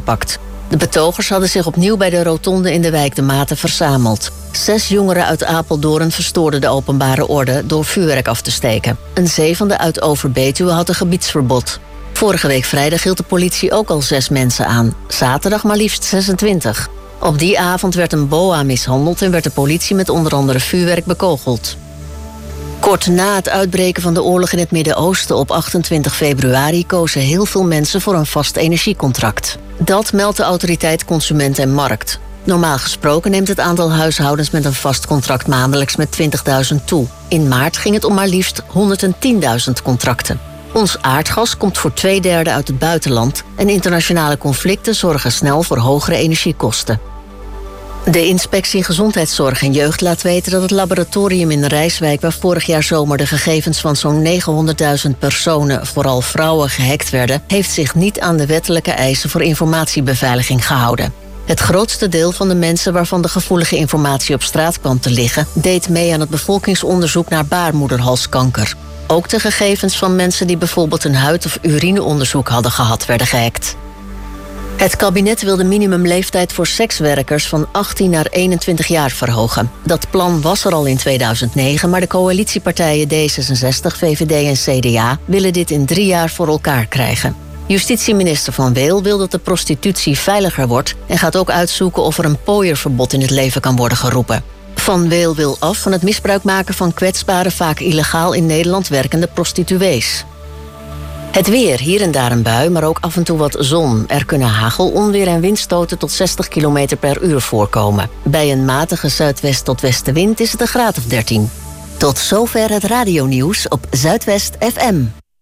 opgepakt. De betogers hadden zich opnieuw bij de rotonde in de wijk De Maten verzameld. 6 jongeren uit Apeldoorn verstoorden de openbare orde door vuurwerk af te steken. Een 7e uit Overbetuwe had een gebiedsverbod. Vorige week vrijdag hield de politie ook al 6 mensen aan. Zaterdag maar liefst 26. Op die avond werd een boa mishandeld en werd de politie met onder andere vuurwerk bekogeld. Kort na het uitbreken van de oorlog in het Midden-Oosten op 28 februari kozen heel veel mensen voor een vast energiecontract. Dat meldt de autoriteit Consument en Markt. Normaal gesproken neemt het aantal huishoudens met een vast contract maandelijks met 20.000 toe. In maart ging het om maar liefst 110.000 contracten. Ons aardgas komt voor 2/3 uit het buitenland en internationale conflicten zorgen snel voor hogere energiekosten. De Inspectie Gezondheidszorg en Jeugd laat weten dat het laboratorium in Rijswijk, waar vorig jaar zomer de gegevens van zo'n 900.000 personen, vooral vrouwen, gehackt werden, heeft zich niet aan de wettelijke eisen voor informatiebeveiliging gehouden. Het grootste deel van de mensen waarvan de gevoelige informatie op straat kwam te liggen, deed mee aan het bevolkingsonderzoek naar baarmoederhalskanker. Ook de gegevens van mensen die bijvoorbeeld een huid- of urineonderzoek hadden gehad, werden gehackt. Het kabinet wil de minimumleeftijd voor sekswerkers van 18 naar 21 jaar verhogen. Dat plan was er al in 2009, maar de coalitiepartijen D66, VVD en CDA willen dit in 3 jaar voor elkaar krijgen. Justitieminister Van Weel wil dat de prostitutie veiliger wordt en gaat ook uitzoeken of er een pooierverbod in het leven kan worden geroepen. Van Weel wil af van het misbruik maken van kwetsbare, vaak illegaal in Nederland werkende prostituees. Het weer, hier en daar een bui, maar ook af en toe wat zon. Er kunnen hagel, onweer en windstoten tot 60 km per uur voorkomen. Bij een matige zuidwest tot westenwind is het een graad of 13. Tot zover het radionieuws op Zuidwest FM.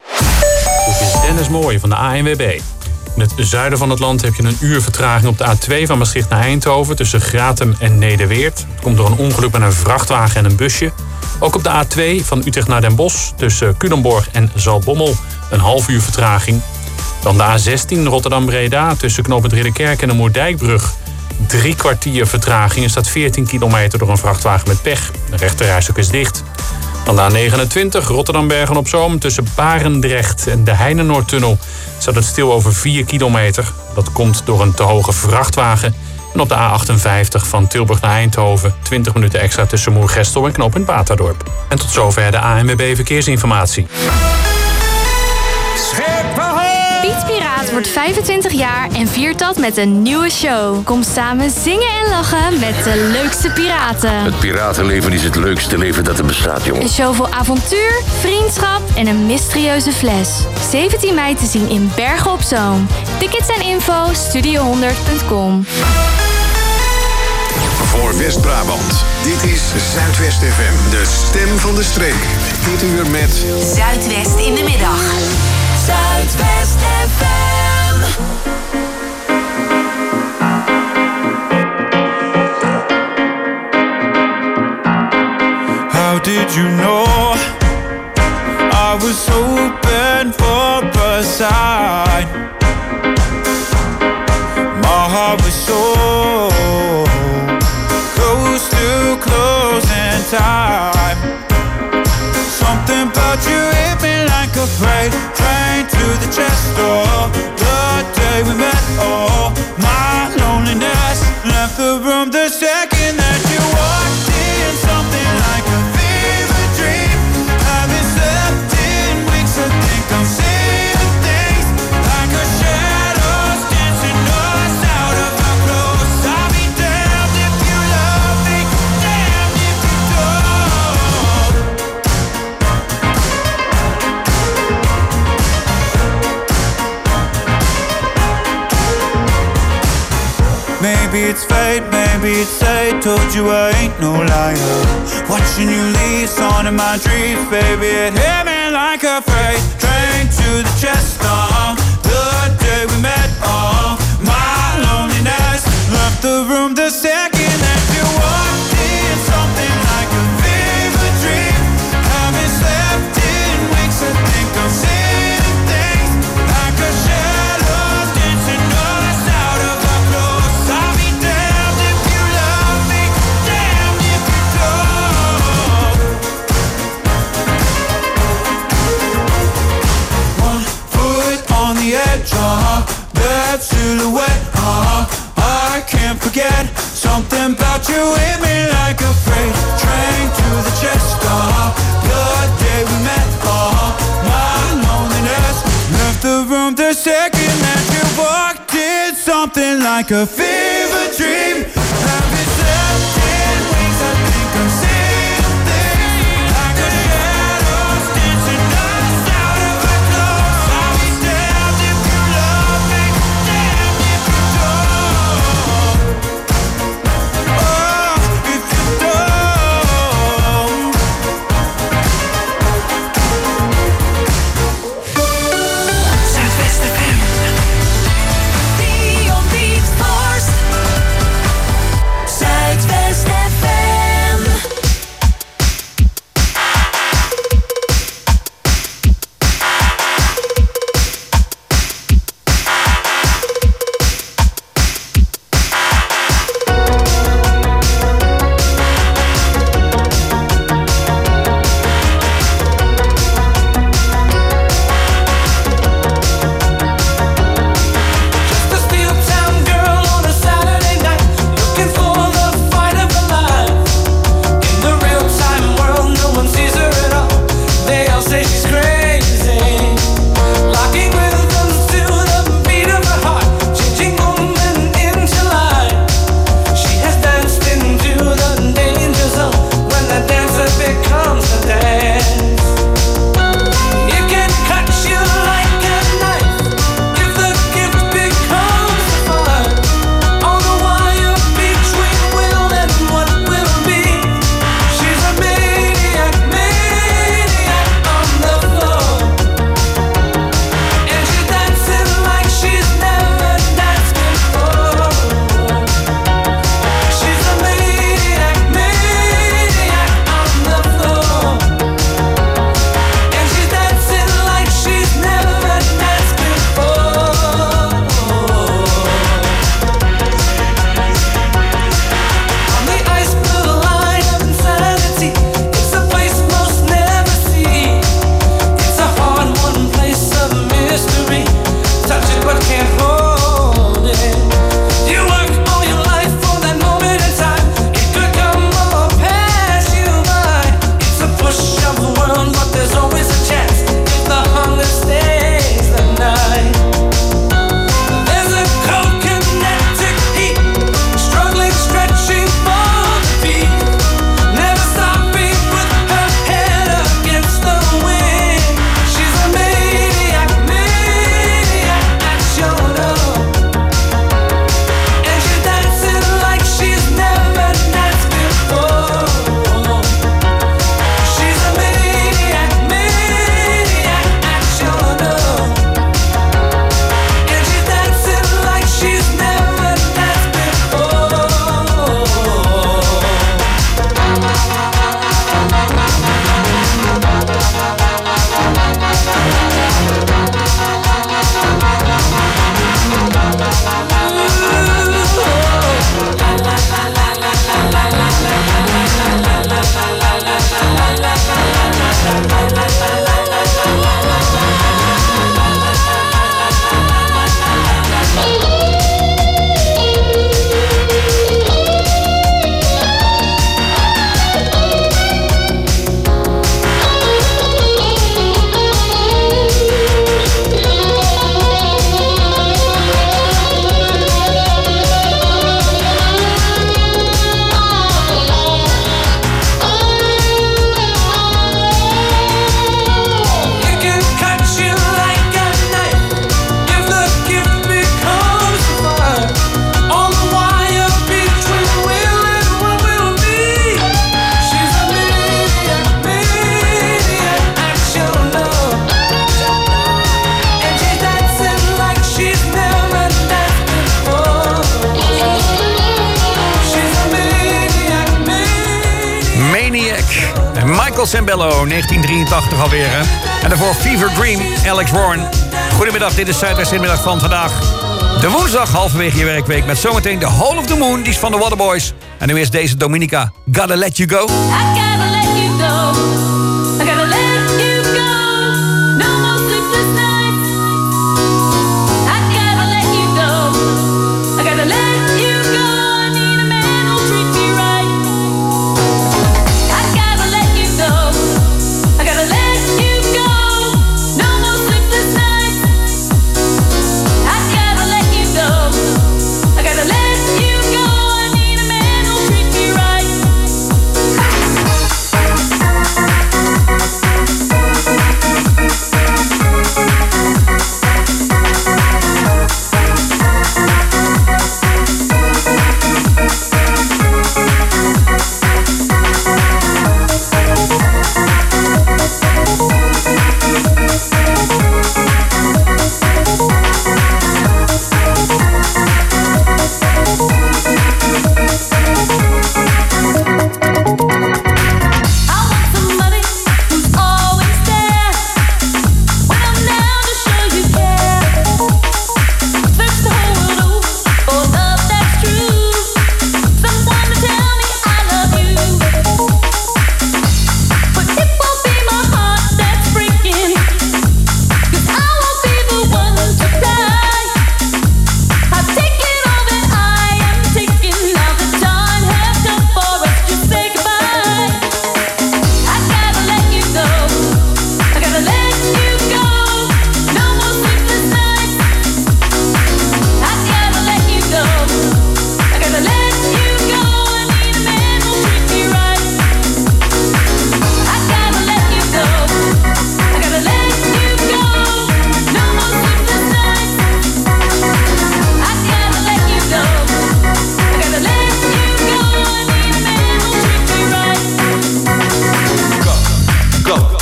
Dit is Dennis Mooij van de ANWB. In het zuiden van het land heb je een uur vertraging op de A2 van Maastricht naar Eindhoven tussen Gratum en Nederweert. Het komt door een ongeluk met een vrachtwagen en een busje. Ook op de A2 van Utrecht naar Den Bosch tussen Culemborg en Zaltbommel een half uur vertraging. Dan de A16 Rotterdam-Breda tussen knooppunt Ridderkerk en de Moerdijkbrug. 3 kwartier vertraging. Er staat 14 kilometer door een vrachtwagen met pech. De rechterrijstok is dicht. Dan de A29 Rotterdam-Bergen-op-Zoom tussen Barendrecht en de Heinenoordtunnel staat het stil over 4 kilometer. Dat komt door een te hoge vrachtwagen. En op de A58 van Tilburg naar Eindhoven 20 minuten extra tussen Moergestel en knooppunt Baterdorp. En tot zover de ANWB Verkeersinformatie. Piet Piraat wordt 25 jaar en viert dat met een nieuwe show. Kom samen zingen en lachen met de leukste piraten. Het piratenleven is het leukste leven dat er bestaat, jongen. Een show vol avontuur, vriendschap en een mysterieuze fles. 17 mei te zien in Bergen op Zoom. Tickets en info studio100.com. Voor West-Brabant. Dit is Zuidwest FM, de stem van de streek. Dit uur met Zuidwest in de middag. Zuidwest FM. How did you know I was open for a sign? My heart was so close to closing time. Something about you hit me like a freight train to the chest door. The day we met, oh, my loneliness left the room the second that you walked in. Something like a fever dream. Haven't slept in weeks, I think I'm seeing things like a shadows dancing us out of our clothes. I'll be damned if you love me, damned if you don't. Maybe it's fate, maybe it's fate. Told you I ain't no liar. Watching you leave, on in my dreams, baby. It hit me like a freight train to the chest. The day we met, my loneliness left the room the second that you walked in. Something like a fever dream. Haven't slept in weeks, I think I'm seeing things like a shadow dancing us out of our clothes. I'll be damned if you love me, damned if you don't. One foot on the edge, I can't forget something about you hit me like a freight train to the chest. The day we met, my loneliness left the room the second that you walked in. Something like a fever dream. Have you slept in wings? I think I'm seeing things like a shadows dancing us out of our clothes. I'll be damned if you love me, damned if you don't. Oh, if you don't. Zuidwest FM. Dion Beatforce. Zuidwest FM. Just a steel town girl on a Saturday night, looking for the fight of her life. In the real time world, no one sees her at all. They all say she's crazy, locking rhythms to the beat of her heart, changing moment into life. She has danced into the danger zone when the dancer becomes the dance. It can cut you like a knife if the gift becomes the fire. On the wire between will and what will be. She's a maniac, maniac on the floor. And she's dancing like she's never danced before. She's a maniac, maniac on the floor. And she's dancing like she's never danced before. On the ice blue line of insanity, it's a place most never see. It's a hard-won place of mystery. Touch it but can't hold it. You work all your life for that moment in time. It could come or pass you by. It's a push of the world, but there's always a chance if the hunger stays the night. There's a cold-kinetic heat, struggling, stretching for the beat, never stopping with her head against the wind. She's a maniac, maniac at your door. And she's dancing like she's never danced before. She's a maniac, maniac at your door. And she's dancing like she's never danced before. It can cut you like a knife if the gift becomes the fire. On the wire between will and what will be. She's a maniac, maniac at your door. And she's dancing like she's never danced before. She's a maniac, maniac. Maniac. En Michael Sembello, 1983 alweer. Hè? En daarvoor Fever Dream, Alex Warren. Goedemiddag, dit is Zuidwest Inmiddag van vandaag. De woensdag, halverwege je werkweek. Met zometeen The Hole of the Moon, die is van de Waterboys. En nu is deze Dominica, Gotta Let You Go. I gotta let you go. I gotta let you go. No more sleepless nights. I gotta let you go.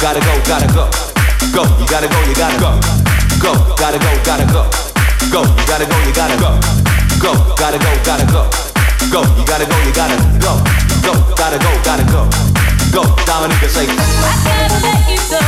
gotta go, gotta go. Go, you gotta go, you gotta go. Go, gotta go, gotta go. Go, you gotta go, you gotta go. Go, gotta go, gotta go. Go, you gotta go, you gotta go. Go, gotta go, gotta go. Go, Dominica, say. I gotta let you go.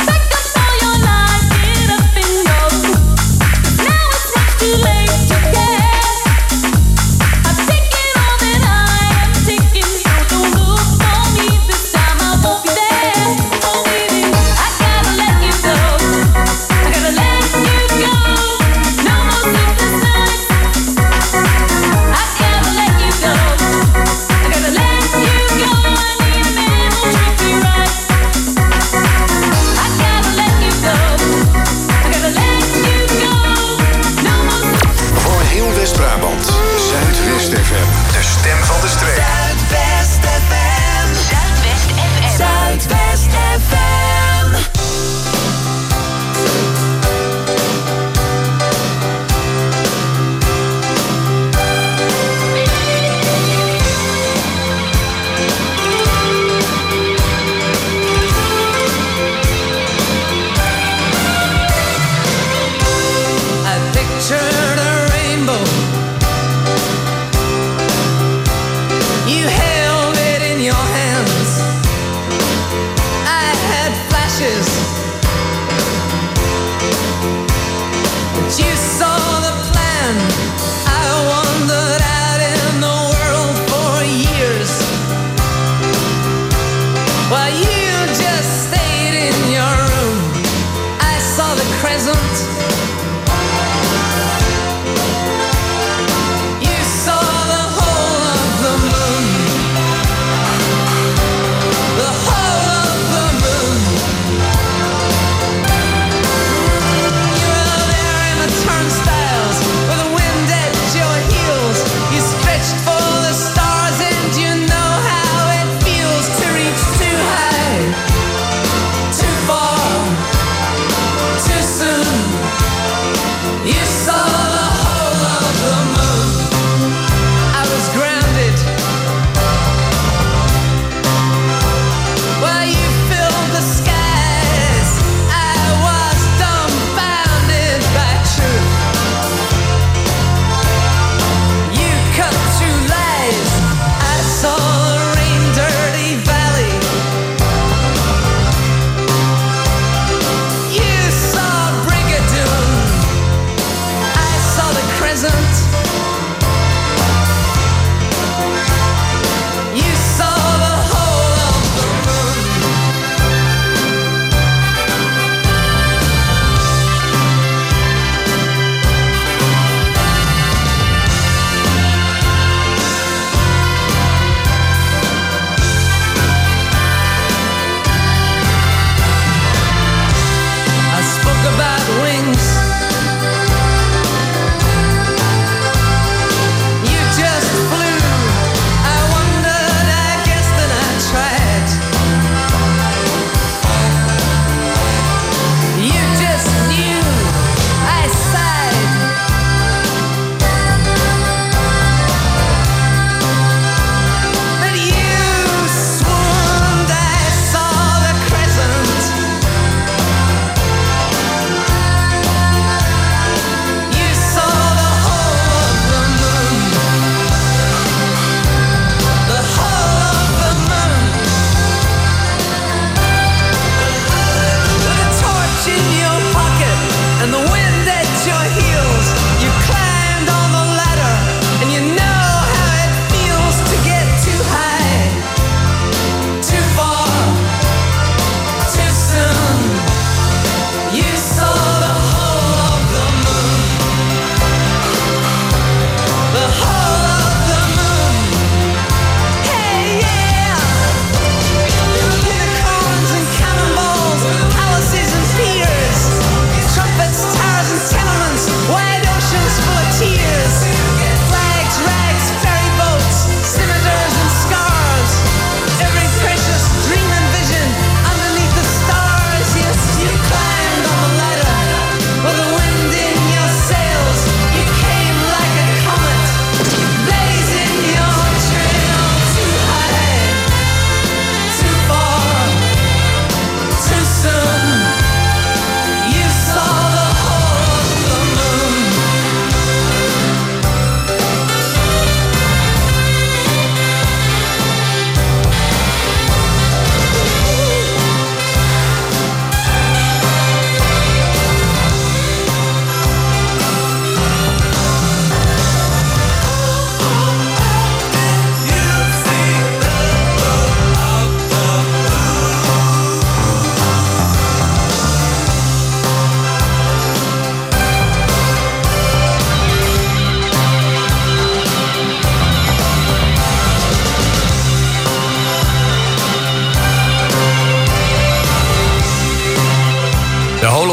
Too late to care.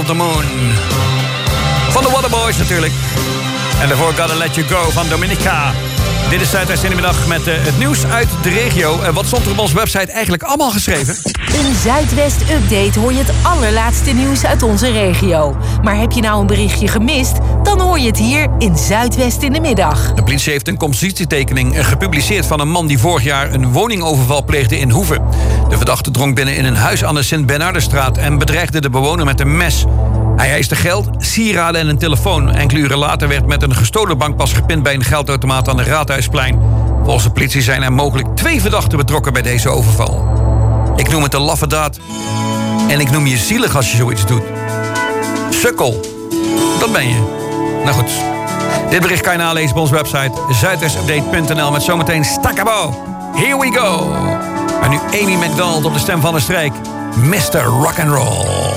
the Moon. Van de Waterboys natuurlijk. En daarvoor Gotta Let You Go van Dominica. Dit is Zuidwest in de middag met het nieuws uit de regio. Wat stond er op onze website eigenlijk allemaal geschreven? Een Zuidwest Update hoor je het allerlaatste nieuws uit onze regio. Maar heb je nou een berichtje gemist? Dan hoor je het hier in Zuidwest in de middag. De politie heeft een compositietekening gepubliceerd van een man die vorig jaar een woningoverval pleegde in Hoeve. De verdachte drong binnen in een huis aan de Sint-Bernardenstraat en bedreigde de bewoner met een mes. Hij eiste geld, sieraden en een telefoon. Enkele uren later werd met een gestolen bankpas gepind bij een geldautomaat aan de Raadhuisplein. Volgens de politie zijn er mogelijk 2 verdachten betrokken bij deze overval. Ik noem het een laffe daad. En ik noem je zielig als je zoiets doet. Sukkel. Dat ben je. Nou goed. Dit bericht kan je nalezen op onze website zuidwestupdate.nl met zometeen Staccabo. Here we go. Maar nu Amy McDonald op de stem van de streek. Mr. Rock'n'Roll.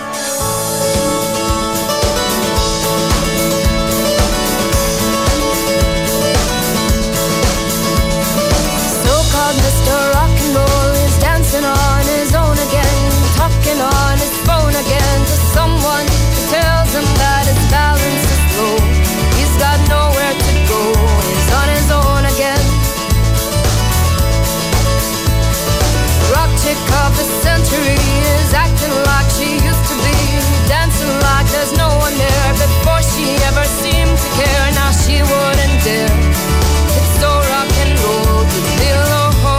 Mr. Rock'n'Roll is dancing on his own again, talking on his phone again to someone who tells him that his balance is low. He's got nowhere to go, he's on his own again. Rock chick of the century is acting like she used to be, dancing like there's no one there. Before she ever seemed to care, now she wouldn't dare. It's so rock and roll to be alone.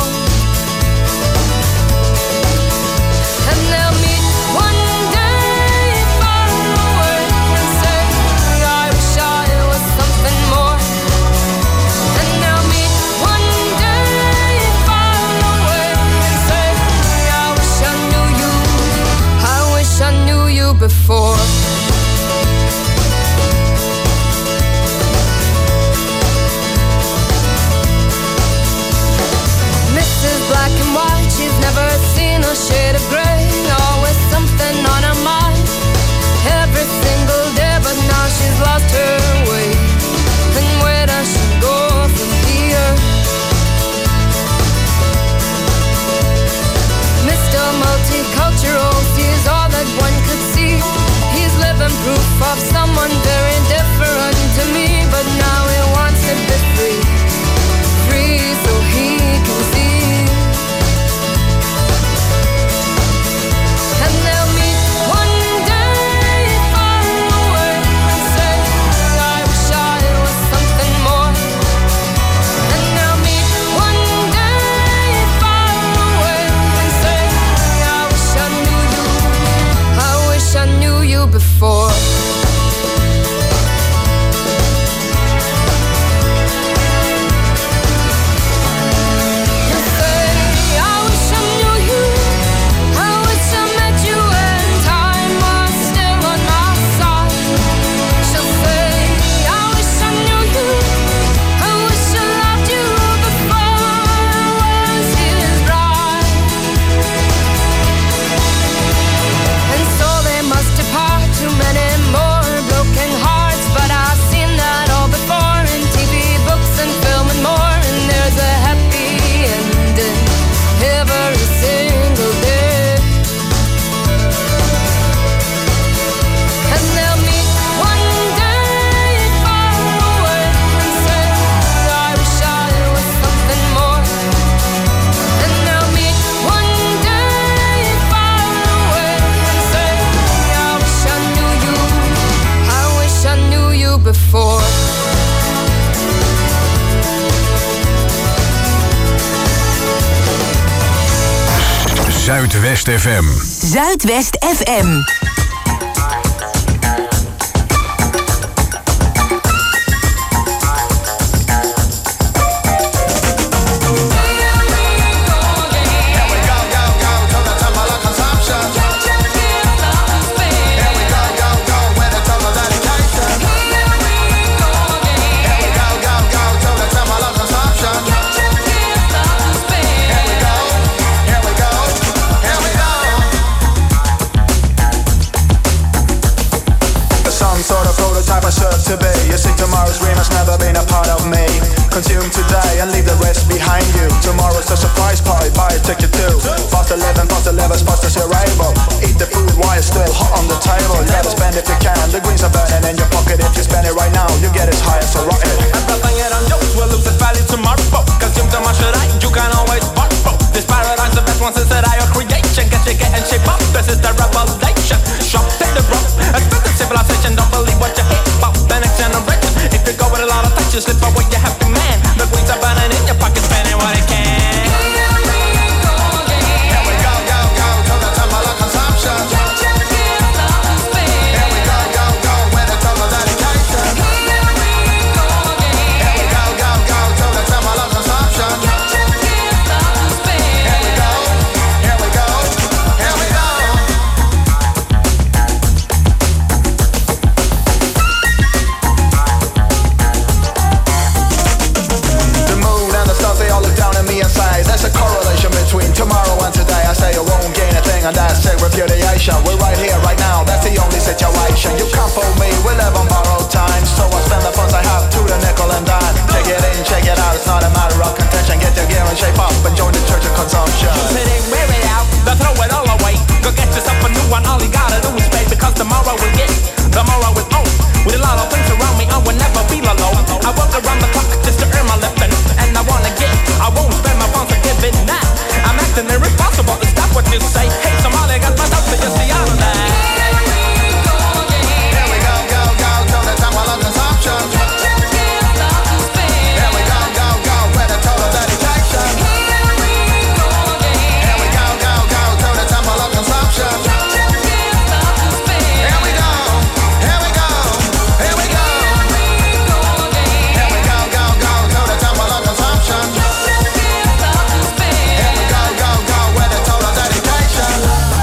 Before Mrs. Black and White, she's never seen a shade of gray, always something on her mind every single day, but now she's lost her way. And where does she go from here? Mr. Multicultural sees all that one could see. He's living proof of someone very different to me, but now he wants to be free, free so he can see. And they'll meet one day far away and say, I wish I was something more. And they'll meet one day far away and say, I wish I knew you, I wish I knew you before. Before. Zuidwest FM. Zuidwest FM. today and leave the rest behind you. Tomorrow's a surprise party, buy a ticket too. Faster living, as fast as you're able. Eat the food while it's still hot on the table. You gotta spend if you can. The greens are burning in your pocket. If you spend it right now, you get as high as a rocket. And nothing yet on jokes will lose its value tomorrow. Consume too much today, you can always borrow. This paradigm's the best one since that I creation. Get you getting shape up, this is the revelation. Shop, take the rope, expensive civilization. Don't believe what you hear about the next generation. If you go with a lot of touch, you slip away, you have to man. The greens are burning in your pocket, spending what it can. There's a correlation between tomorrow and today. I say you won't gain a thing, and that's it, repudiation. We're right here, right now, that's the only situation. You can't fool me, we live on borrowed time. So I spend the funds I have to the nickel and dime. Check it in, check it out, it's not a matter of contention. Get your gear and shape up and join the church of consumption. Use it and wear it out, then throw it all away. Go get yourself a new one, all you gotta do is pay. Because tomorrow will get, tomorrow is on. With a lot of things around me, I will never feel alone. I work around the clock just to earn my living. And I wanna get, I won't spend my funds to give it now. I'm acting irresponsible to stop what you say. Hey, somebody got my dope, so you see all of that. Here we go, go, go, till the time of consumption. Here we go, go, go, with a total dedication. Here we go, go, go, till the time of consumption. Here we go, here we go, here we go. Here we go, go, go, till the time of consumption. Here we go, go, go, with a total dedication.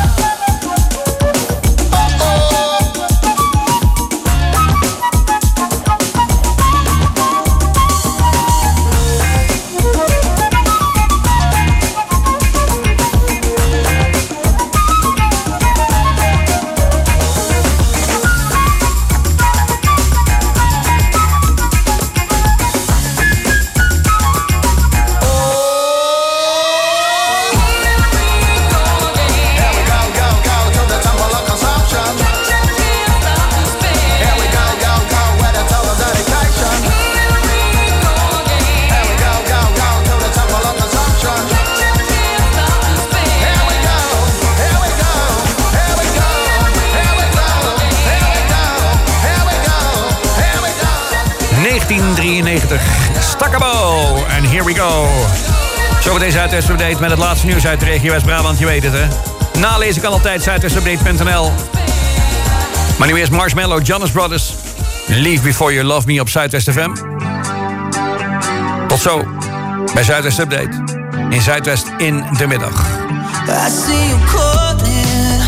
Stakkabo. En here we go. Zo voor deze Zuidwest-update met het laatste nieuws uit de regio West-Brabant. Je weet het, hè. Nalezen kan altijd zuidwestupdate.nl. Maar nu eerst Marshmello, Jonas Brothers. Leave Before You Love Me op Zuidwest FM. Tot zo bij Zuidwest Update. In Zuidwest in de middag. I see you calling.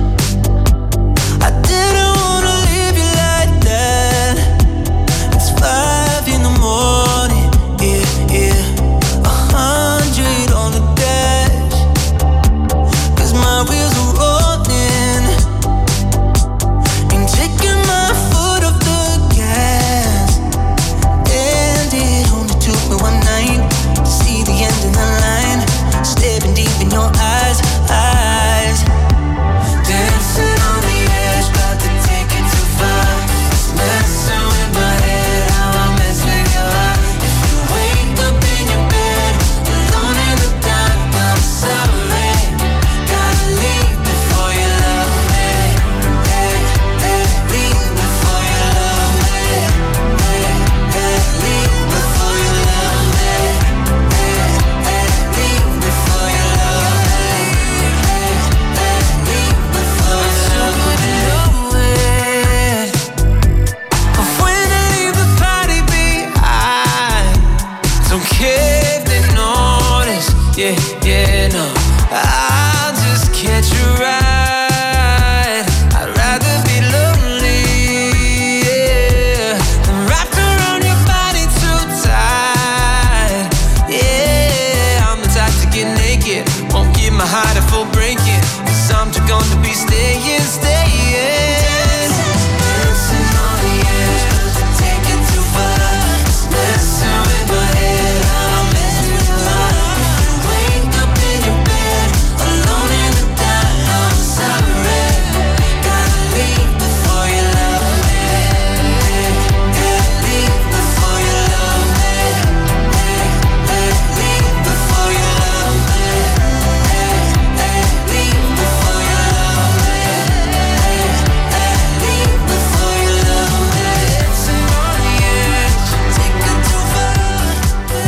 I didn't wanna leave you like that. It's 5 in the morning, yeah, yeah. 100 on the dash. 'Cause my wheels are rolling. And taking my foot off the gas. And it only took me one night to see the end of the line. Staring deep in your eyes, eyes. Dancing on the edge, about to take it too far. Messing with my head, how I mess with your heart. If you wake up in your bed, alone in the dark, I'm sorry. Gotta leave before you love me. Hey, hey, leave before you love me. Hey, hey, leave before you love me. Hey, hey, leave before you love me. Hey, hey, leave before you love me. Know it. But when I leave the party behind, don't care if they notice. Yeah, yeah, no. I'll just catch a ride. I'd rather be lonely, yeah, than wrapped around your body too tight. Yeah, I'm the type to get naked, won't give my heart a full breaking. 'Cause I'm just gonna be staying, staying. Dancing on the edge, 'cause we take it too far. Messing with my head,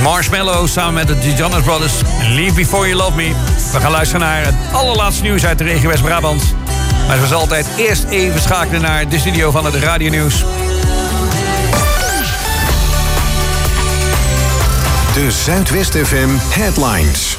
Marshmallow samen met de Jonas Brothers. Leave Before You Love Me. We gaan luisteren naar het allerlaatste nieuws uit de regio West-Brabant. Maar zoals altijd eerst even schakelen naar de studio van het Radio Nieuws. De Zuidwest FM Headlines.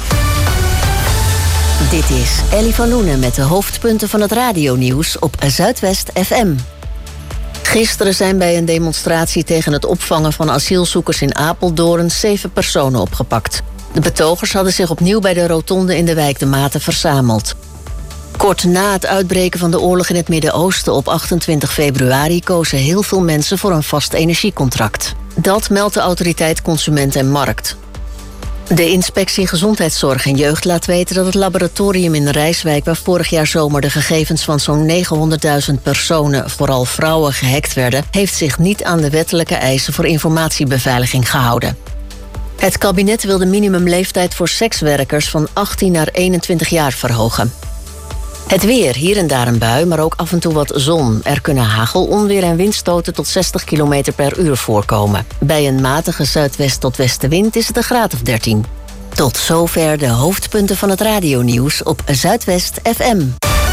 Dit is Ellie van Loenen met de hoofdpunten van het radionieuws op Zuidwest FM. Gisteren zijn bij een demonstratie tegen het opvangen van asielzoekers in Apeldoorn 7 personen opgepakt. De betogers hadden zich opnieuw bij de rotonde in de wijk De Maten verzameld. Kort na het uitbreken van de oorlog in het Midden-Oosten op 28 februari kozen heel veel mensen voor een vast energiecontract. Dat meldt de autoriteit Consument en Markt. De inspectie Gezondheidszorg en Jeugd laat weten dat het laboratorium in Rijswijk, waar vorig jaar zomer de gegevens van zo'n 900.000 personen, vooral vrouwen, gehackt werden, heeft zich niet aan de wettelijke eisen voor informatiebeveiliging gehouden. Het kabinet wil de minimumleeftijd voor sekswerkers van 18 naar 21 jaar verhogen. Het weer, hier en daar een bui, maar ook af en toe wat zon. Er kunnen hagel, onweer en windstoten tot 60 km per uur voorkomen. Bij een matige zuidwest tot westenwind is het een graad of 13. Tot zover de hoofdpunten van het radionieuws op Zuidwest FM.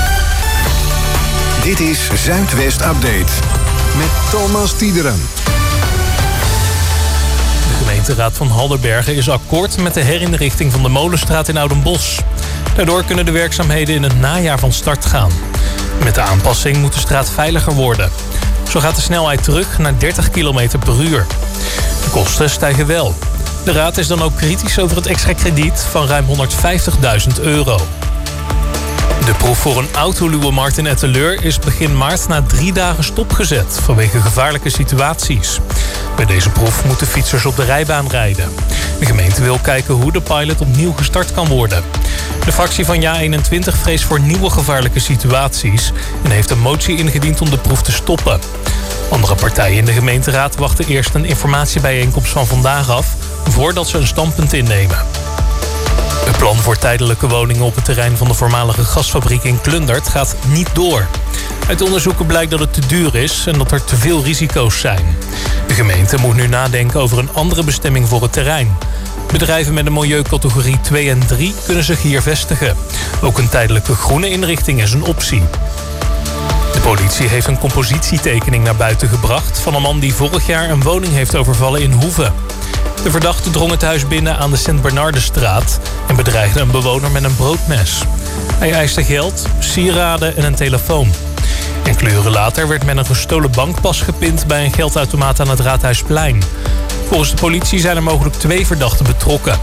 Dit is Zuidwest Update met Thomas Tiederen. De gemeenteraad van Halderbergen is akkoord met de herinrichting van de Molenstraat in Oudenbosch. Daardoor kunnen de werkzaamheden in het najaar van start gaan. Met de aanpassing moet de straat veiliger worden. Zo gaat de snelheid terug naar 30 km per uur. De kosten stijgen wel. De raad is dan ook kritisch over het extra krediet van ruim €150.000. De proef voor een autoluwemarkt in Etteleur is begin maart na 3 dagen stopgezet vanwege gevaarlijke situaties. Bij deze proef moeten fietsers op de rijbaan rijden. De gemeente wil kijken hoe de pilot opnieuw gestart kan worden. De fractie van JA21 vreest voor nieuwe gevaarlijke situaties en heeft een motie ingediend om de proef te stoppen. Andere partijen in de gemeenteraad wachten eerst een informatiebijeenkomst van vandaag af voordat ze een standpunt innemen. Het plan voor tijdelijke woningen op het terrein van de voormalige gasfabriek in Klundert gaat niet door. Uit onderzoeken blijkt dat het te duur is en dat er te veel risico's zijn. De gemeente moet nu nadenken over een andere bestemming voor het terrein. Bedrijven met een milieucategorie 2 en 3 kunnen zich hier vestigen. Ook een tijdelijke groene inrichting is een optie. De politie heeft een compositietekening naar buiten gebracht van een man die vorig jaar een woning heeft overvallen in Hoeve. De verdachte drong het huis binnen aan de Sint-Bernardesstraat en bedreigde een bewoner met een broodmes. Hij eiste geld, sieraden en een telefoon. Enkele uren later werd met een gestolen bankpas gepind bij een geldautomaat aan het Raadhuisplein. Volgens de politie zijn er mogelijk 2 verdachten betrokken.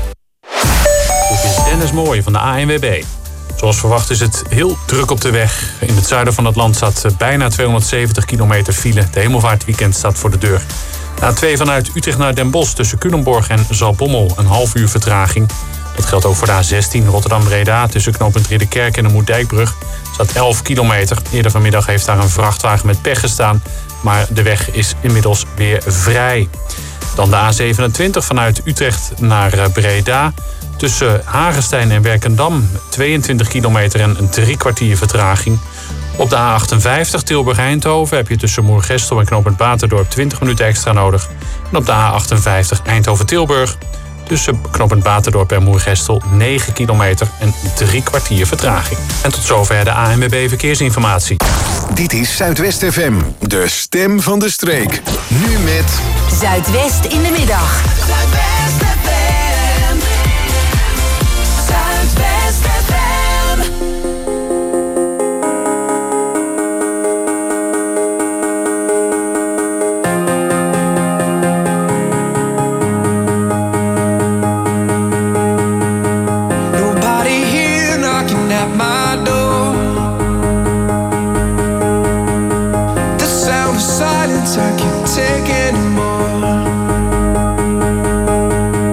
Dit is Dennis Mooij van de ANWB. Zoals verwacht is het heel druk op de weg. In het zuiden van het land staat bijna 270 kilometer file. De hemelvaartweekend staat voor de deur. De A2 vanuit Utrecht naar Den Bosch tussen Culemborg en Zaltbommel een half uur vertraging. Dat geldt ook voor de A16 Rotterdam-Breda tussen knooppunt Ridderkerk en de Moerdijkbrug. Staat 11 kilometer. Eerder vanmiddag heeft daar een vrachtwagen met pech gestaan. Maar de weg is inmiddels weer vrij. Dan de A27 vanuit Utrecht naar Breda. Tussen Hagestein en Werkendam 22 kilometer en een 3 kwartier vertraging. Op de A58 Tilburg-Eindhoven heb je tussen Moergestel en knooppunt Baterdorp 20 minuten extra nodig. En op de A58 Eindhoven-Tilburg tussen knooppunt Baterdorp en Moergestel 9 kilometer en 3 kwartier vertraging. En tot zover de ANWB Verkeersinformatie. Dit is Zuidwest FM, de stem van de streek. Nu met Zuidwest in de middag. Zuidwest FM. Zuidwest FM. Nobody here knocking at my door. The sound of silence I can't take anymore.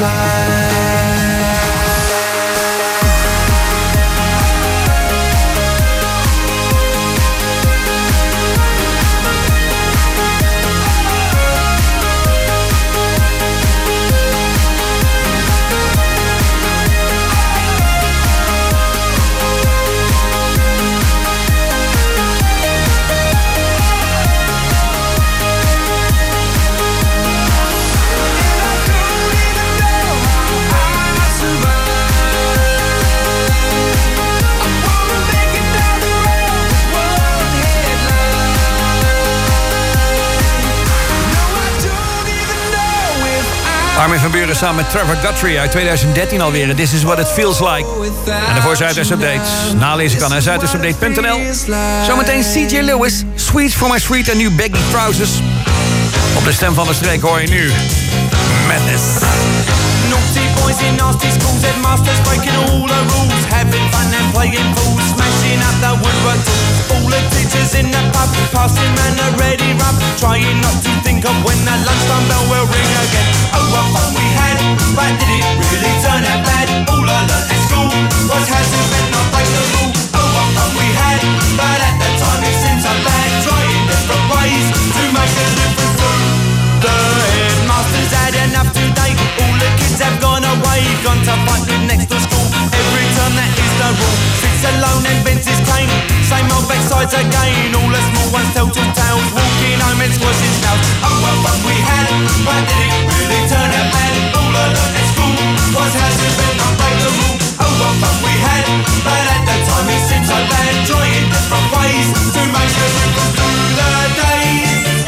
Armin van Buuren samen met Trevor Guthrie uit 2013 alweer. En This is what it feels like. En daarvoor Zuidwest Updates. Nalezen kan naar zuidwestupdate.nl. Zometeen CJ Lewis, Sweets for my Street en nu baggy trousers. Op de stem van de streek hoor je nu Madness. Naughty boys in nasty schools, headmasters breaking all the rules, having fun and playing fools, smashing up the woodwork tools. All the teachers in the pub, passing round the ready rub, trying not to think of when the lunchtime bell will ring again. Oh, what fun we had, but did it really turn out bad? All I learned at school was how to bend, not break the rule. Oh, what fun we had, but at the time it seemed so bad, trying different ways to make a difference too. The headmaster's had enough today. All the kids have gone away, gone to fight with next to school. Every term that is the rule. Sits alone and bends his cane. Same old backsides again. All the small ones tell two tales. Walking home and squashing snails. Oh, what fun we had, but did it really turn out bad? All I learned at school was how to bend, not break the rule. Oh, what fun we had, but at the time it seemed so bad. Trying different ways to make a difference through the days.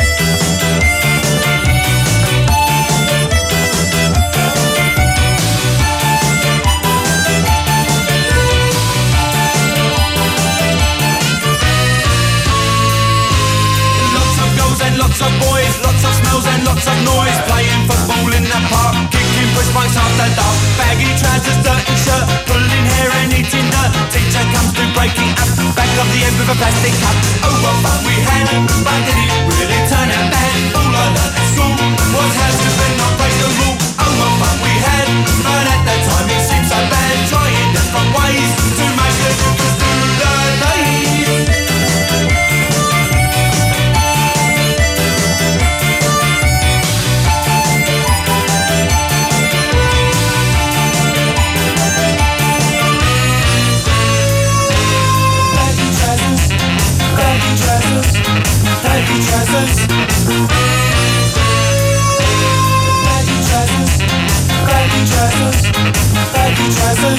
Lots of boys, lots of smells and lots of noise. Playing football in the park, kicking push bikes after dark. Baggy trousers, dirty shirt, pulling hair and eating dirt. Teacher comes through breaking up, back of the head with a plastic cup. Oh, what fun we had, but did it really turn out bad? All I learned at school was how to bend, not break the rule. Oh, what fun we had, but at that time it seemed so bad. Trying different ways to make a difference through the days. Baggy trousers, baggy trousers, baggy trousers, baggy trousers,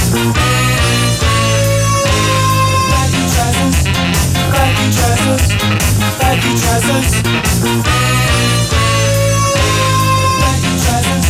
baggy trousers, baggy trousers, baggy trousers, baggy trousers.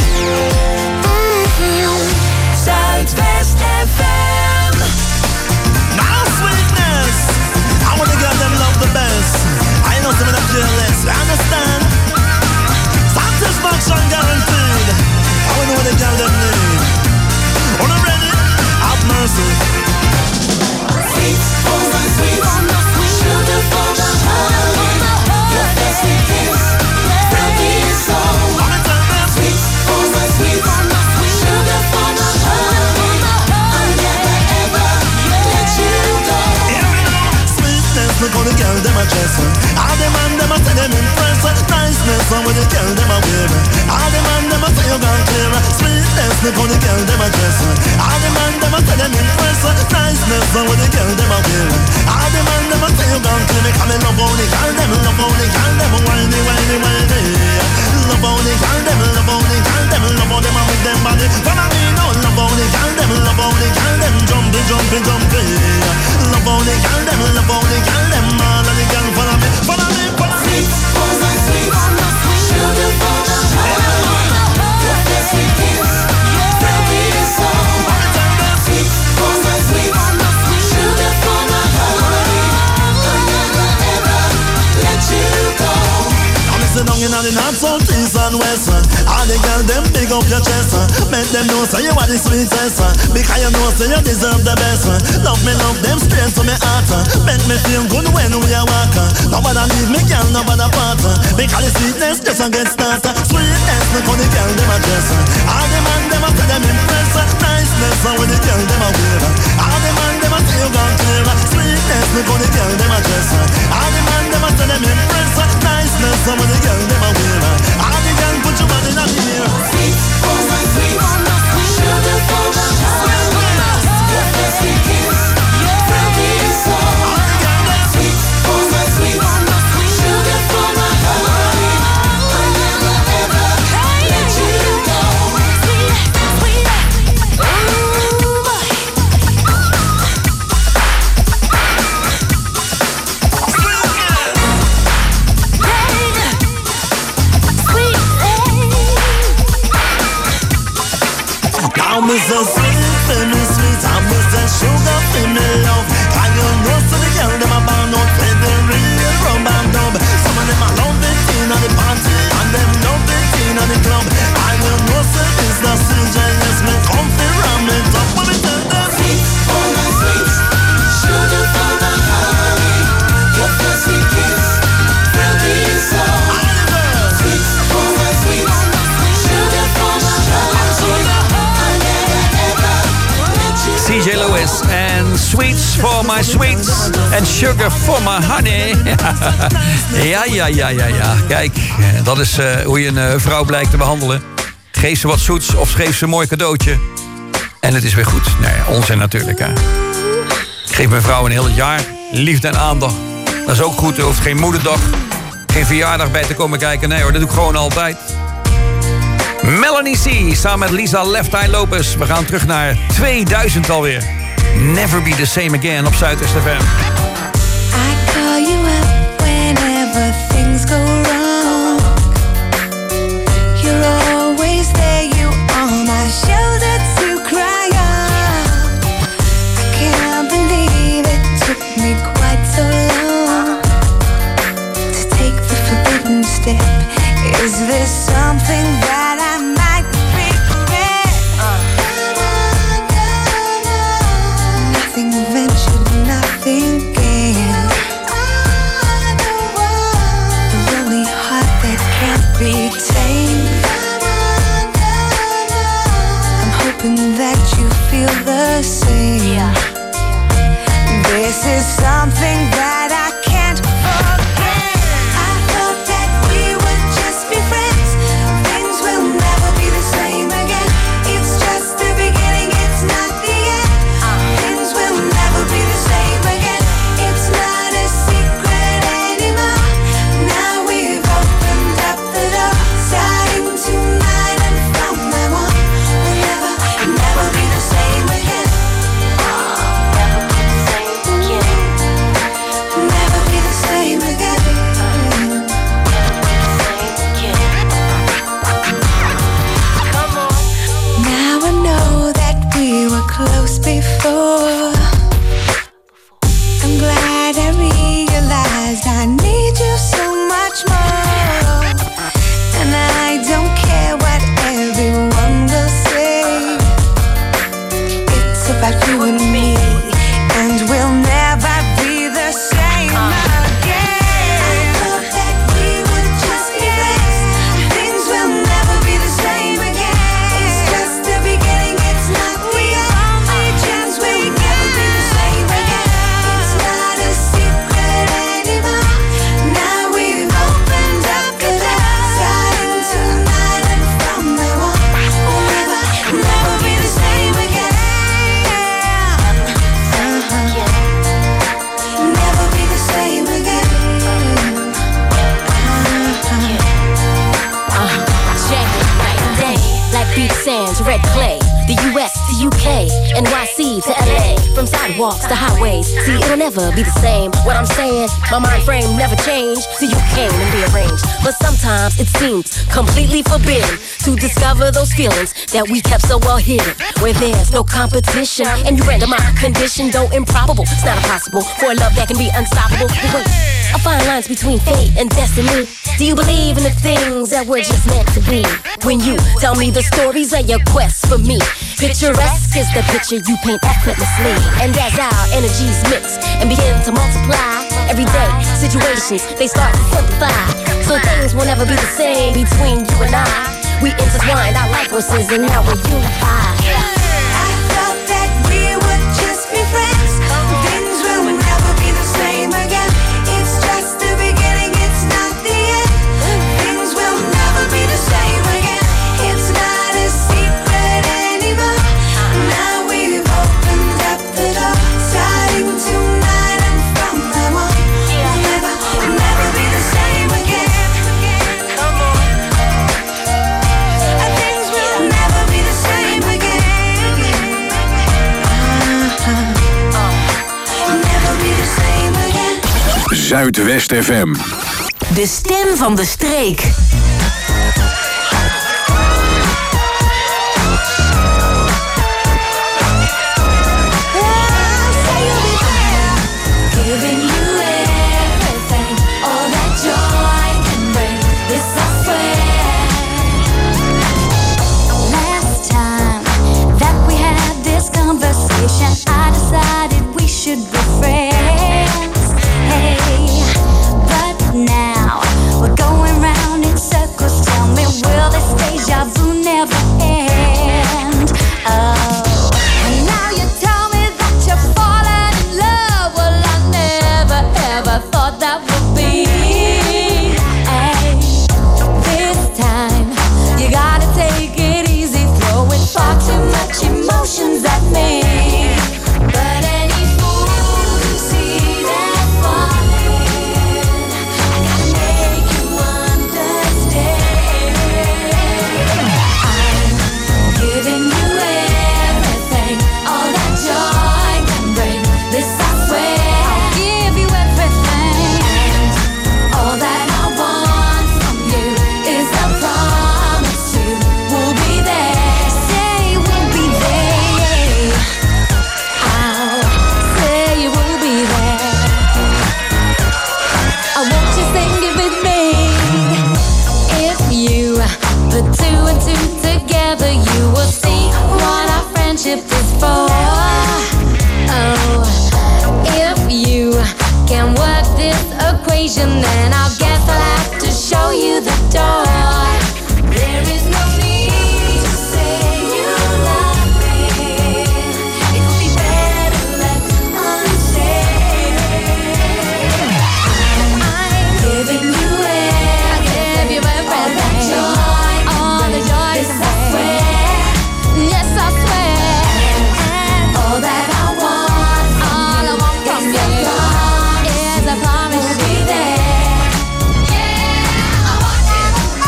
Zuidwest FM. My sweetness, I wanna get them love the best. I know some of them jealous, I understand. Satisfaction guaranteed. I wanna what the girl them need. On I'm ready, have mercy. Sweet, oh my sweet, sugar for my heart. Your best kiss, baby is all. Sweet, oh my sweet, sugar for my heart. I'll never ever let you go. Sweetness, look how the girl them a dress. All the man them a say them impress. Niceness, how the girl them a wear. All the man them a say you gone clear. Sweetness, look how the girl them a dress. All the man them a say them impress. Niceness, how the girl them a wear. All the man them a say you gone clear. Because me love how the girl them, love how the girl them whiny, whiny, whiny. Love how the girl them, love how the girl them, love how them a with them body. Follow me now, love how the girl them, love how the girl them jumping, jumping, jumping. Love how the girl them, love how the girl them. All of the girl follow me, follow me, follow me. Sweet, oh my sweet, sugar for my heart. Your best kiss, baby is all. Sweet, oh my sweet, sugar for my heart. I'll never ever let you go. I'm sitting down in the north, south, east and west. All the girls them big up your chest. Make them know say you are the sweetest. Because you know say you deserve the best. Love me, love them straight to me heart. Make me feel good when we are walking. Nobody leave me, girl, nobody part. Because the sweetness just a get started. Sweetness, look how the girl them a dress. All I'm Mr. Sweet, baby sweet. I'm Mr. Sugar, baby love. I don't know so the girl them a band out play the real rum and dub. Some of them a love it in on the party and them love it in on the club. I don't know so it's the CJS me come fi ram it up. What me tell them? Sweet for my sweet, sugar for my honey. Your first sweet kiss will be so. Sweet for my sweet, sugar for my honey. I never ever let you go. CJ Lewis en Sweets for my sweets en Sugar for my honey. Ja. Kijk, dat is hoe je een vrouw blijkt te behandelen. Geef ze wat zoets of geef ze een mooi cadeautje. En het is weer goed. Nee, onzin natuurlijk. Hè. Ik geef mijn vrouw een heel jaar liefde en aandacht. Dat is ook goed. Er hoeft geen moederdag, geen verjaardag bij te komen kijken. Nee hoor, dat doe ik gewoon altijd. Melanie C. samen met Lisa Left Eye Lopez. We gaan terug naar 2000 alweer. Never Be The Same Again op Zuidwest FM. I call you up whenever things go wrong. You're always there, you on my shoulder to cry on. I can't believe it took me quite so long to take the forbidden step. Is this something that I might regret? Nothing ventured, nothing gained. The lonely heart that can't be tamed. I'm hoping that you feel the same. This is something that I can't forget. I thought that we would just be friends. Things will never be the same again. It's just the beginning, it's not the end. Things will never be the same again. It's not a secret anymore. Now we've opened up the door, starting tonight and from now on. We'll never be the same again. Never be the same again. Now I know that we were close before. I'm glad I realized I need you so much more. And I don't care what everyone will say. It's about you and me, and we'll never be the same again. I thought that we would just be friends. Things will never be the same again. It's just the beginning, it's not the only chance. We'll never be the same again. It's not a secret anymore. Now we've opened up the door, starting tonight and from now on. We'll never be the same again. Never be the same again. Check it, night and day, like beach sands, red clay. The US to UK, NYC to LA, from sidewalks to highways. See, it'll never be the same. What I'm saying, my mind frame never changed. So you came and rearranged. But sometimes it seems completely forbidden to discover those feelings that we kept so well hidden. Where there's no competition, and you render my condition though improbable. It's not impossible for a love that can be unstoppable. But wait, I find lines between fate and destiny. Do you believe in the things that were just meant to be? When you tell me the stories of your quest for me, picturesque is the picture you paint effortlessly. And as our energies mix and begin to multiply, everyday situations, they start to simplify. So things will never be the same between you and I. We intertwined our life forces and now we're unified. I thought that we would just be friends. Things will never be the same again. It's just the beginning, it's not the end. Things will never be the same again. It's not a secret anymore. Now we've opened up the door, starting tonight and from now on. We'll never be the same again. Come on. Things will never be the same again. Never be the same again. Zuidwest FM. De stem van de streek. two together, you will see what our friendship is for. Oh, if you can work this equation, then I guess I'll have to show you the door. There is no need to say you love me. It would be better left unsaid. I'm giving you all that joy, all the joy. Yes, I swear. Yes, I swear. All that I want, all I want from you is a promise to be there. Yeah, I want you.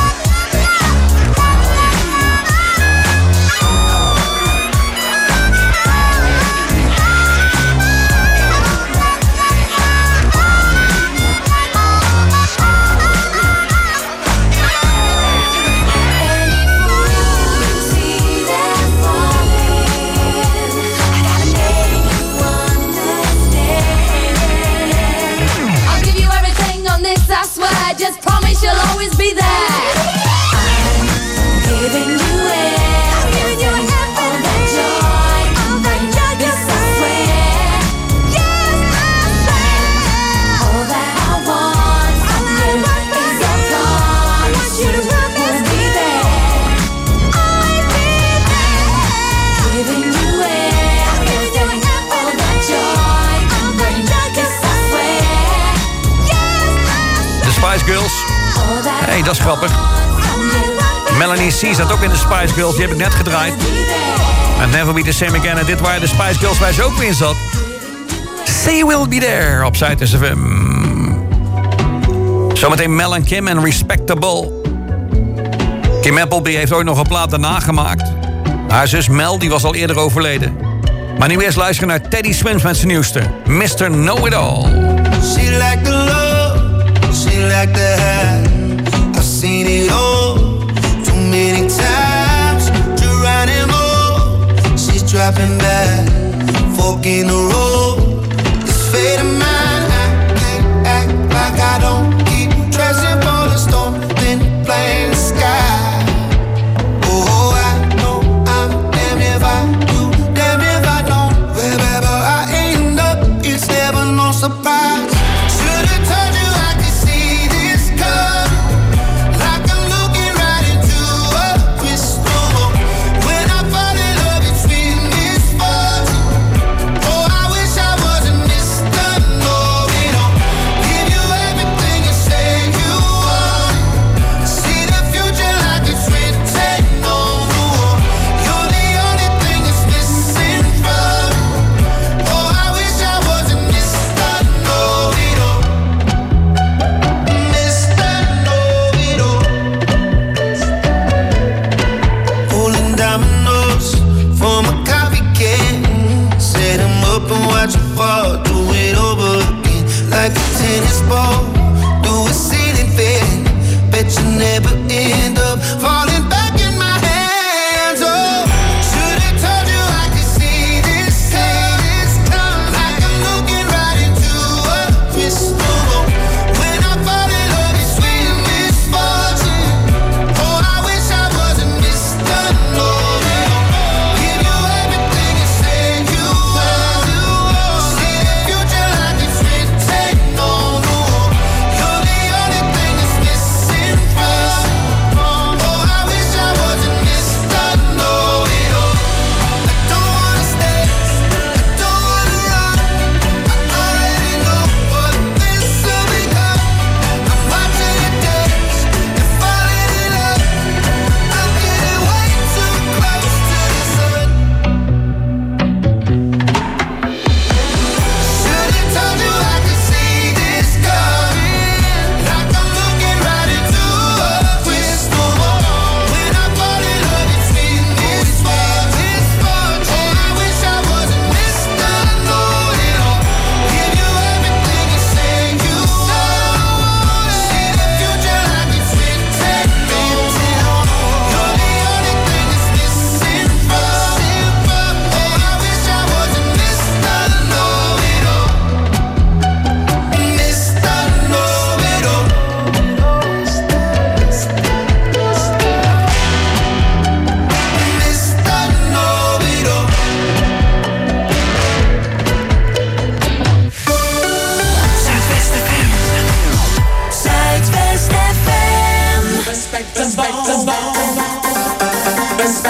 I'll give you everything on this, I swear. Just promise you'll always be there. I'm giving you everything, all that joy, yes, I swear. Yes, I swear. All that I want from you is a promise you will be there. Always be there. Giving you everything, all that joy, yes, I swear. De Spice Girls. Hé, dat is grappig. Melanie C zat ook in de Spice Girls. Die heb ik net gedraaid. And Never Be The Same Again. En dit waren de Spice Girls waar ze ook in zat. Say We'll Be There op Zuid FM. Zometeen Mel en Kim en Respectable. Kim Appleby heeft ooit nog een plaat daarna gemaakt. Haar zus Mel die was al eerder overleden. Maar nu eerst luisteren naar Teddy Swims met zijn nieuwste. Mr. Know-It-All. She like the love, she like the high. I've seen it all too many times. Geronimo, she's dropping back, fork in the road. This fate of mine, I can't act like I don't keep dressing for the storm, then playing the sky. Oh, I know I'm damn if I do, damn if I don't. Wherever I end up, it's never no surprise. Should've told you I could see this coming. Like I'm looking right into a crystal ball. When I fall in love, it's with misfortune. Oh, I wish I wasn't Mr. Know-It-All. Give you everything you say you want. See the future like it's written on the wall. You're the only thing that's missing from me. Oh, I wish I wasn't Mr. Know-It-All. Mr. Know-It-All. Rolling dominoes from a coffee can. Set 'em up and watch 'em fall. Do it over again like a tennis ball. Do a ceiling fan. Bet you never end up falling back in my hands. Oh, should've told you I could see this coming. Like I'm looking right into a crystal ball. When I fall in love, it's with misfortune. Oh, I wish I wasn't Mr. Know-It-All. Give you everything you say you want. See the future like it's written on the wall. You're the only thing that's missing from me.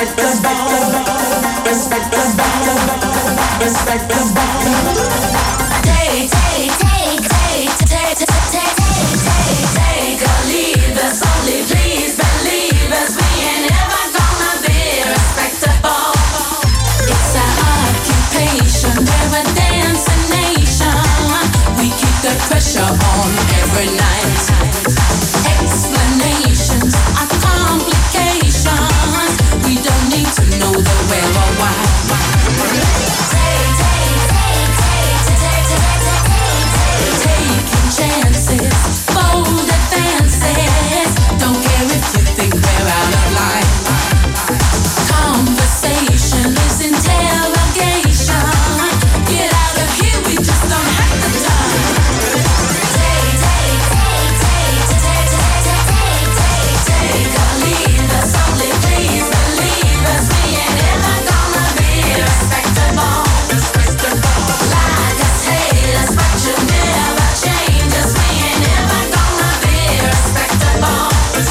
Pressure on every night. Explanations are complications. We don't need to know the where or why. Taking chances, bold advances. Don't care if you think we're out of line. Conversation is interrogation. Get out of here, we just don't have the time. Take a lead, us only please believe us. We ain't ever gonna be respectable. Like us, hate us, but you never change us. We ain't ever gonna be respectable.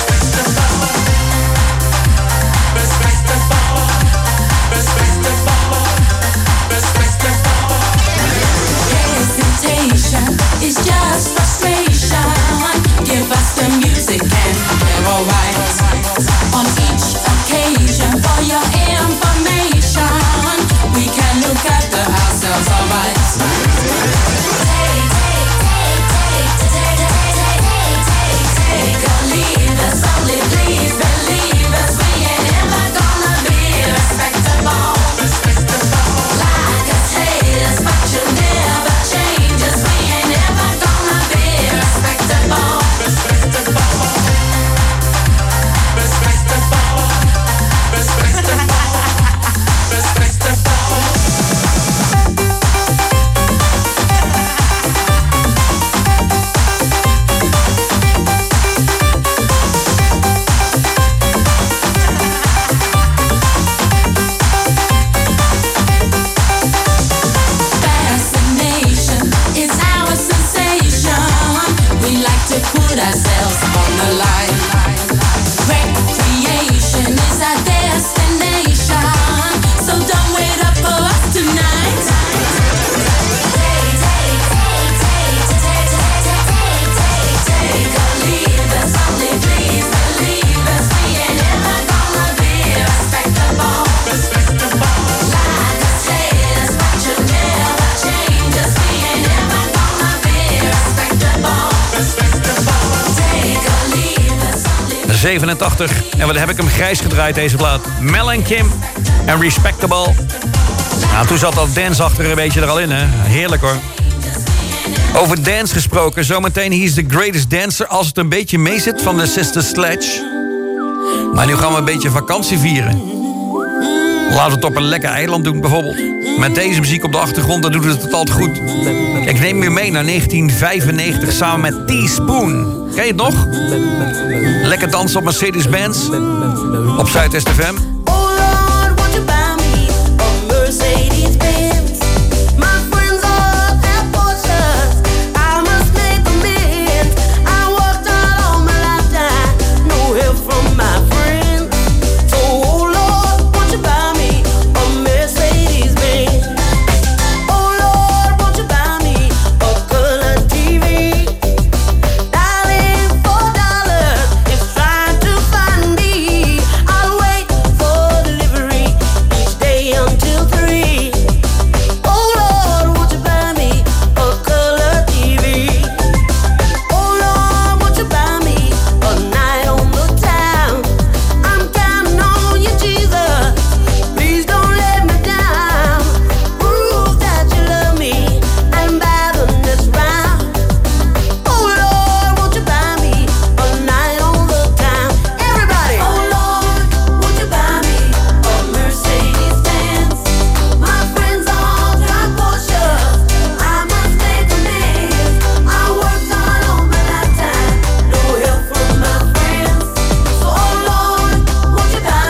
Hesitation is just frustration. Give us the music and we're alright. On each occasion, for your information, we can look after ourselves alright. Take a lead, us only please believe us. We ain't ever gonna be respectable. Like us, hate us, but you never change us. We ain't ever gonna be respectable. Fascination is our sensation. We like to put ourselves on the line. Recreation is our destination. So don't wait up for us tonight. Take a lead, us only please believe us. We ain't ever gonna be respectable. Like us, hate us, but you never change us. We ain't ever gonna be respectable. Take a lead, us only 87. En wat heb ik hem grijs gedraaid, deze plaat. Mel en Kim en Respectable. Nou, toen zat dat dance achter een beetje er al in, hè. Heerlijk, hoor. Over dance gesproken, zometeen He's the Greatest Dancer... als het een beetje meezit van de Sister Sledge. Maar nu gaan we een beetje vakantie vieren. Laten we het op een lekker eiland doen, bijvoorbeeld. Met deze muziek op de achtergrond, dan doet het altijd goed. Ik neem je mee naar 1995 samen met Teaspoon. Ken je het nog? Lekker dansen op Mercedes-Benz. Op Zuidwest FM.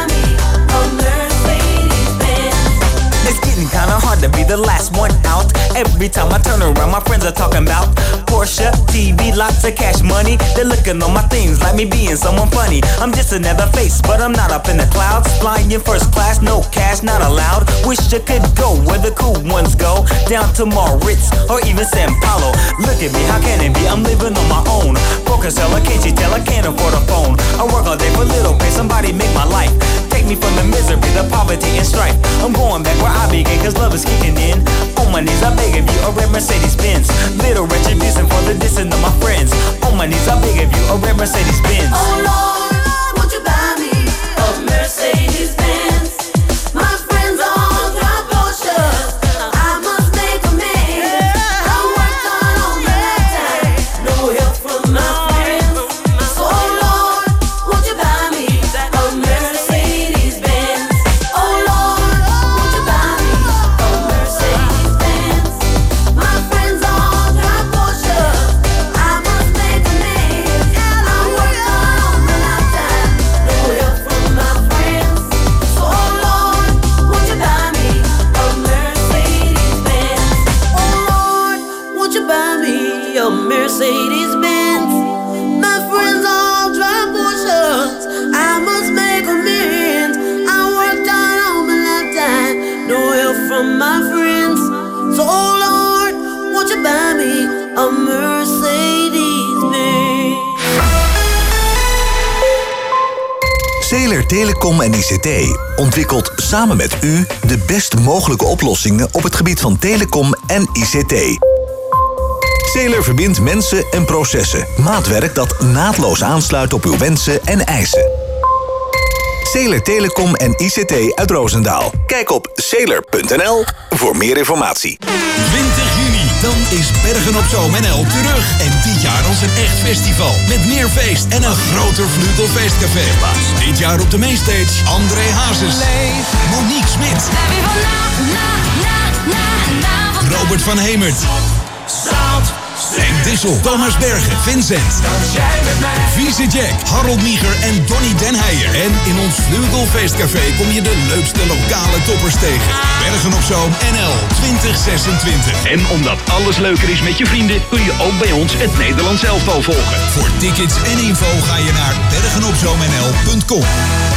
the last one out. Every time I turn around, my friends are talking about Porsche, TV, lots of cash money. They're looking on my things like me being someone funny. I'm just another face, but I'm not up in the clouds. Flying in first class, no cash, not allowed. Wish I could go where the cool ones go, down to Moritz or even San Paulo. Look at me, how can it be? I'm living on my own. Focus, hella, can't you tell I can't afford a phone? I work all day for little pay, somebody make my life. Take me from the misery, the poverty and strife. I'm going back where I began, cause love is kicking in. On my knees, I beg of you, a red Mercedes-Benz. Little retribution for the dissing of my friends. On my knees, I beg of you, a red Mercedes-Benz. Oh Lord, won't you buy me a Mercedes-Benz? My friends all drive Porsches. I must make amends. I worked hard all my lifetime, no help from my friends. So Lord, won't you buy me a Mercedes-Benz? Oh Lord, won't you buy me a Mercedes-Benz? My friends all drive Porsches. I must make amends. I worked hard all my lifetime, no help from my friends. So Lord, won't you buy me a Mercedes-Benz? Oh Lord, won't you buy me a Mercedes-Benz? My friends all drive Porsches. I must make amends. I worked hard all my lifetime, no help from my friends. So Lord, won't you buy me a Mercedes-Benz? Zeeler Telecom en ICT ontwikkelt samen met u de best mogelijke oplossingen op het gebied van telecom en ICT. Zeeler verbindt mensen en processen. Maatwerk dat naadloos aansluit op uw wensen en eisen. Zeeler Telecom en ICT uit Roosendaal. Kijk op zeeler.nl voor meer informatie. 20 juni, dan is Bergen op Zoom NL terug. En dit jaar als een echt festival. Met meer feest en een groter vleugelfeestcafé. Dit jaar op de mainstage André Hazes, Monique Smit, Robert van Hemert, Henk Dissel, Thomas Bergen, Vincent, Vieze Jack, Harold Nieger en Donny Den Heijer. En in ons Vleugelfeestcafé kom je de leukste lokale toppers tegen. Bergen op Zoom NL 2026. En omdat alles leuker is met je vrienden, kun je ook bij ons het Nederlands elftal volgen. Voor tickets en info ga je naar bergenopzoomnl.com.